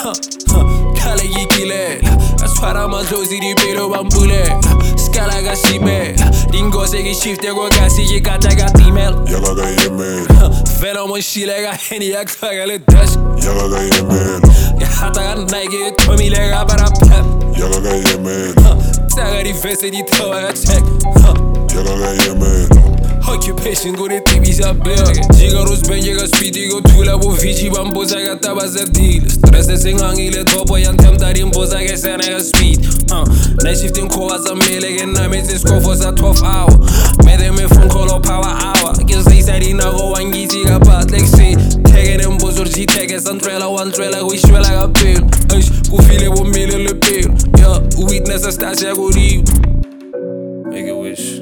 Kalegikilela asfara mazozi ribero bambulela Skala gasimela Ringoze gishifte go gasi gigata gatimel Yaga ga yemel Velo mon shilega heni ya kagale dash Yaga ga yemel Ya hata ga naige tomi lega bara pep Yaga ga yemel Saga di vese di toa ga check Yaga ga yemel Occupation go de tibis a beg Gigaros ben llega speedy go tula bo vici bamboza ga tabaza deal Stress sing hangile topo yan temtari mboza ga sena ga speed Night shifting ko as a mele gen na me sco for za 12 hour Me de me phone call or power hour Get say sari na go wangiti ga pat like say Take them bozor ji take one trailer we shwe like a pill Ku file bo mele le pill Yeah, witness a stash ya go deep Make a wish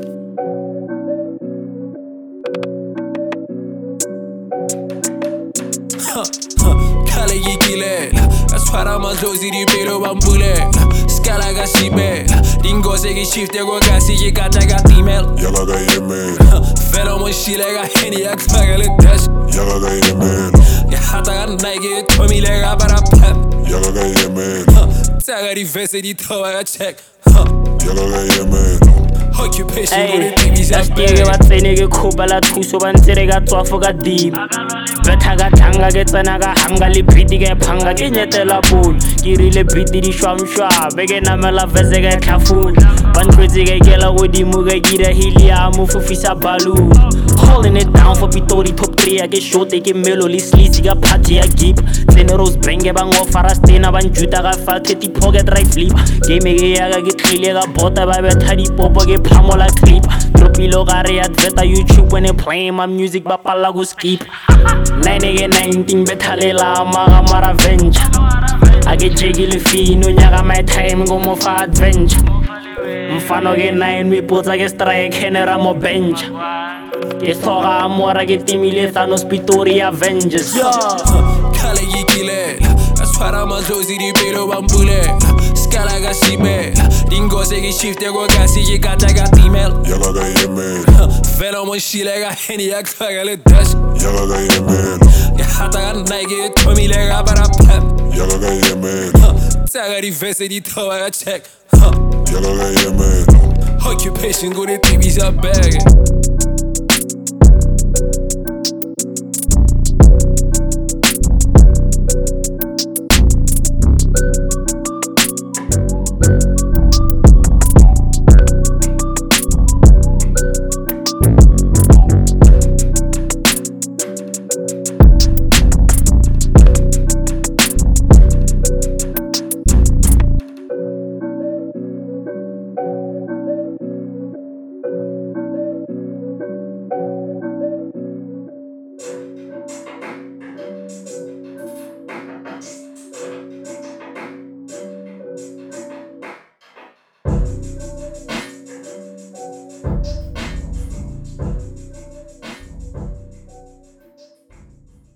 Kalegikilela asfara mazozi ribero bambulela Skala gasimela Ringoze gishifte go gasi gigata gatimel Yaga ga yemel Velo mon shilega heni ya kagale dash Yaga ga yemel Ya hata ga naige tomi lega bara pep Yaga ga yemel Saga di vese di toa ga check Yaga ga yemel Occupation go de tibis a Nge ba tsene ke khobala thuso ba ntsere ka tswafo ka deep Betha ka thanga ke tsena ka hanga le beat ke phanga ke nyetela bol ke rile beat di shwamshwa be ke namela vese ke tlhafula ba ntlwetse ke kela godimo ke gira helium fufisa balloon holding it down for Pitori top 3 ke shot ke melo le sleazy ka party ya gip tsene rose bang ba ngofara stena ba njuta ka fa 30 pocket right flip game ke ya ka ke tlile ka bota ba betha di popo ke phamola clip tropilo gare advert YouTube when they playing my music ba palla go skip 19 bethalela mara venture ake jegile fino nyaka my time go mo fa adventure mfano ke 9 we putsa ke strike henera mo bench ke soga mora ke timile Thanos Pitori Avengers Kalegikilela asfara mazozi ribero bambulela Skala gasimela Ringoze gishifte go gasi gigata gatimel Yaga ga yemel Velo mon shilega heni ya kagale dash Yaga ga yemel Ya hata ga naige tomi lega bara pep Yaga ga yemel Saga di vese di toa ga check Yaga ga yemel Occupation go de tibis a beg